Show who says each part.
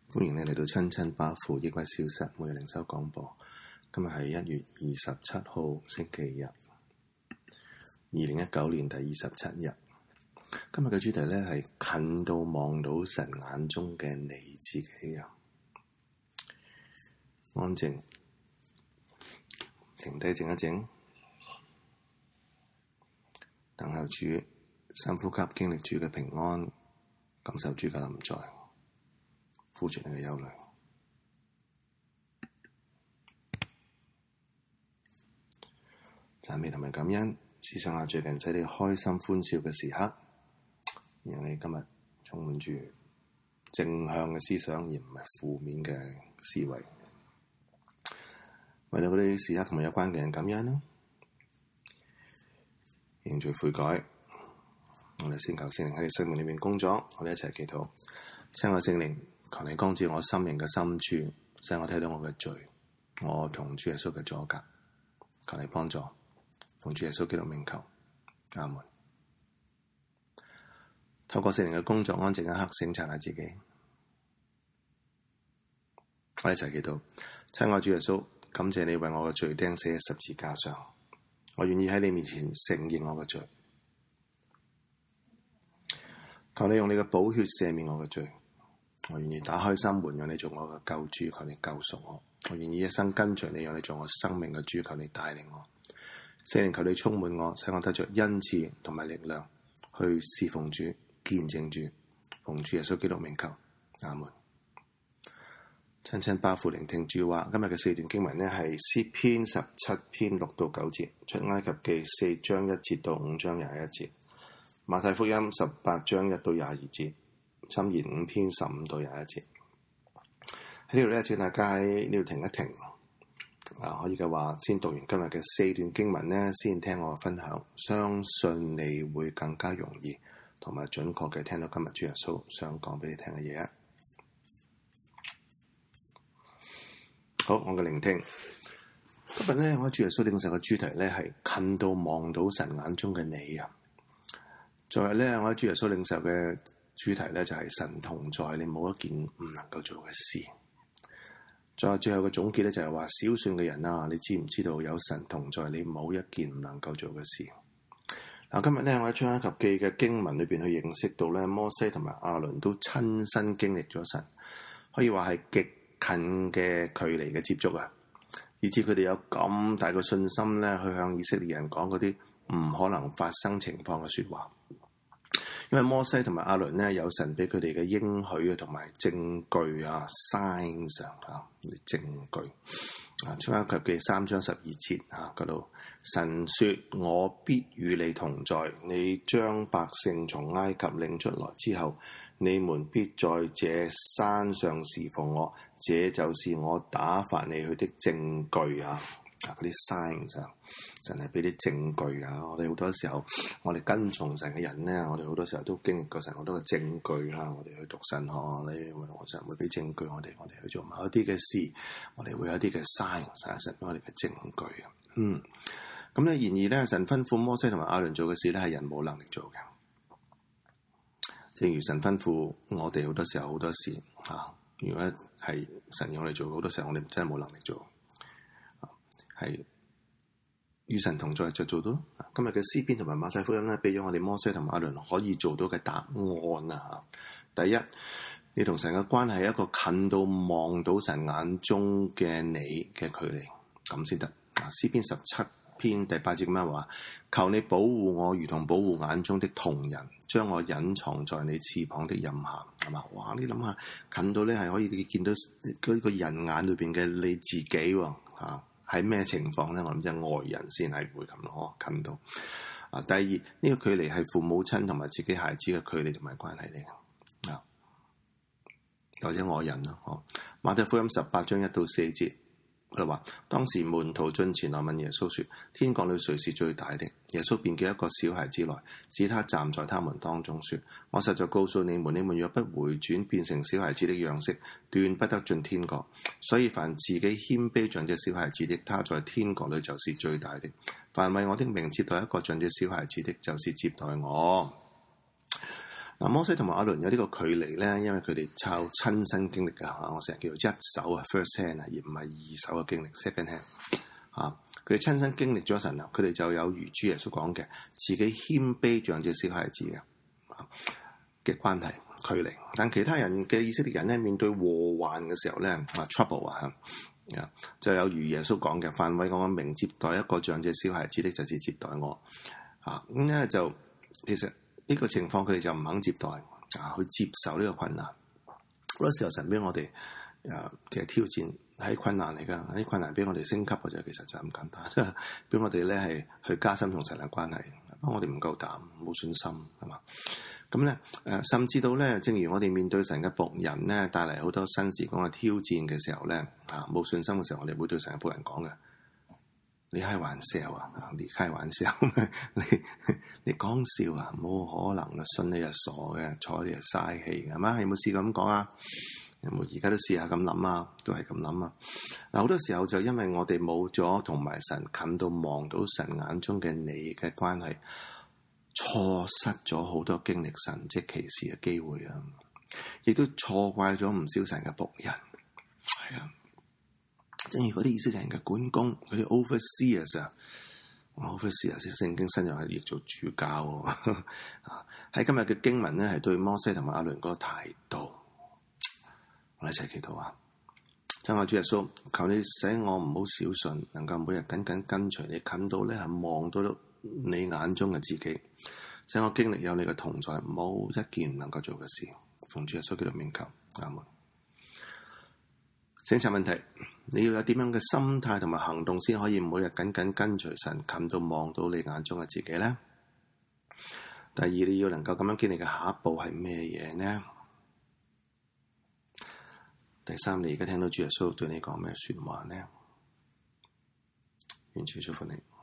Speaker 1: 歡迎你嚟到親親把父抑鬱消失每日靈修廣播。今日係1月27號星期日，2019年第27日。今日嘅主題呢係近到望到神眼中嘅你自己啊！安靜，停低靜一靜，等候主，深呼吸，經歷主嘅平安，感受主嘅臨在，呼出你嘅憂慮。讚美同埋感恩，思想下最近使你開心歡笑嘅時刻，讓你今日充滿住正向嘅思想，而唔係負面嘅思維。為到嗰啲時刻同埋有關嘅人感恩啦，認罪悔改。我哋先求聖靈喺你生命裏面工作，我哋一齊祈禱。親愛聖靈，求你光照我心靈嘅深處，使我睇到我嘅罪，我同主耶穌嘅阻隔。求你幫助，奉主耶穌基督名求，阿門。透過聖靈嘅工作，安靜一刻，省察下自己。我哋一齊祈禱。親愛主耶穌，感謝你為我嘅罪釘死喺十字架上，我願意喺你面前承認我嘅罪。求你用你嘅寶血赦免我嘅罪，我願意打開心門，讓你做我嘅救主，求你救贖我。我願意一生跟隨你，讓你做我生命嘅主，求你帶領我。聖靈，求你充滿我，使我得着恩賜同埋力量去侍奉主、見證主。奉主耶穌基督名求，阿門。親親巴父聆聽主話，今日嘅4段經文呢係詩篇17篇6到9節，出埃及記4章1節到5章21節，馬太福音18章1到22節，箴言5篇15到21節。喺呢度呢，請大家喺呢度停一停。可以嘅話，先讀完今日嘅4段經文呢，先聽我分享，相信你會更加容易同埋準確嘅聽到今日主耶穌想講俾你聽嘅嘢啊！好，我嘅聆聽。今日呢，我主耶穌領受嘅主題呢係近到望到神眼中嘅你啊！昨日呢，我主耶穌領受嘅主題呢就係神同在，你冇一件唔能夠做嘅事。再最後嘅總結咧，就係話小信嘅人啊，你知唔知道有神同在，你冇一件唔能夠做嘅事。嗱，今日咧我喺出埃及記嘅經文裏邊去認識到咧，摩西同埋亞倫都親身經歷咗神，可以話係極近嘅距離嘅接觸啊，以至佢哋有咁大嘅信心咧，去向以色列人講嗰啲唔可能發生情況嘅說話。因為摩西同埋亞倫呢，有神俾佢哋嘅應許啊，同埋證據啊 signs 啊啲證據啊，出埃及記3章12節啊嗰度，神說我必與你同在，你將百姓從埃及領出來之後，你們必在這山上侍奉我，這就是我打發你去的證據啊。嗰啲 signs 啊，神係俾啲證據啊！我哋好多時候，我哋跟從神嘅人咧，我哋好多時候都經歷過神好多嘅證據啦。我哋去讀神學，你神會俾證據我哋去做某一啲嘅事，我哋會有一啲嘅 signs， 神俾我哋嘅證據啊。咁咧，然而咧，神吩咐摩西同埋亞倫做嘅事咧，係人冇能力做嘅。正如神吩咐我哋好多時候好多事啊，如果係神要我哋做，好多時候我哋真係冇能力做。係與神同在就做到。今日嘅詩篇同埋馬太福音咧，俾咗我哋摩西同馬倫可以做到嘅答案啊！第一，你同神嘅關係係一個近到望到神眼中嘅你嘅距離，咁先得。詩篇17篇第8節咁樣話：求你保護我，如同保護眼中的瞳人，將我隱藏在你翅膀的蔭下。係嘛？哇！你諗下，近到咧係可以你見到嗰個人眼裏邊嘅你自己喎。喺咩情況咧？我諗即係外人先係會咁咯，近到。第二，呢個距離係父母親同埋自己孩子嘅距離同埋關係嚟嘅，或者外人咯。馬太福音18章1到4節，佢話：當時門徒進前來問耶穌說：天國裏誰是最大的？耶穌便叫一個小孩子來，使他站在他們當中，說：我實在告訴你們，你們若不回轉，變成小孩子的樣式，斷不得進天國。所以凡自己謙卑像這小孩子的，他在天國裏就是最大的。凡為我的名接待一個像這小孩子的，就是接待我。 摩西同埋亞倫有呢個距離咧，因為佢哋靠親身經歷嘅，我成日叫做一手啊 first hand 啊，而唔係二手嘅經歷 second hand 佢哋親身經歷咗神啊，佢哋就有如主耶穌講嘅，自己謙卑像隻小孩子嘅關係距離。但其他人嘅以色列人咧，面對禍患嘅時候咧trouble 就有如耶穌講嘅，凡為我名接待一個像隻小孩子的，就是接待我咁咧就其實呢個情況佢哋就唔肯接待去接受呢個困難。好多時候神俾我哋嘅挑戰係困難嚟噶，啲困難俾我哋升級嘅啫，其實就咁簡單，俾我哋咧係去加深同神嘅關係。不過我哋唔夠膽，冇信心係嘛？咁咧甚至到咧，正如我哋面對神嘅僕人咧，帶嚟好多新事工嘅挑戰嘅時候咧，冇信心嘅時候，我哋會對神嘅僕人講嘅。你開玩笑啊！你開玩笑，你講笑啊！冇可能啊！信你係傻嘅，睬你係嘥氣嘅，係嘛？有冇試過咁講啊？有冇而家都試下咁諗啊？都係咁諗啊！嗱，好多時候就因為我哋冇咗同埋神近到望到神眼中嘅你嘅關係，錯失咗好多經歷神蹟奇事嘅機會啊！亦都錯怪咗唔少神嘅僕人，係啊！正如嗰啲以色列人嘅管工，嗰啲 overseers 聖經新約係譯做主教喺今日嘅經文咧，係對摩西同埋亞倫嗰個態度。我哋一齊祈禱啊！親愛主耶穌，求你使我唔好小信，能夠每日緊緊跟隨你，近到咧係望到你眼中嘅自己，使我經歷有你嘅同在，冇一件唔能夠做嘅事。奉主耶穌基督名求，阿門。審查問題，你要有點樣嘅心態同埋行動先可以每日緊緊跟隨神，近到望到你眼中嘅自己呢？第二，你要能夠咁樣經歷嘅下一步係咩嘢呢？第三，你而家聽到主耶穌對你講咩說話呢？願主祝福你。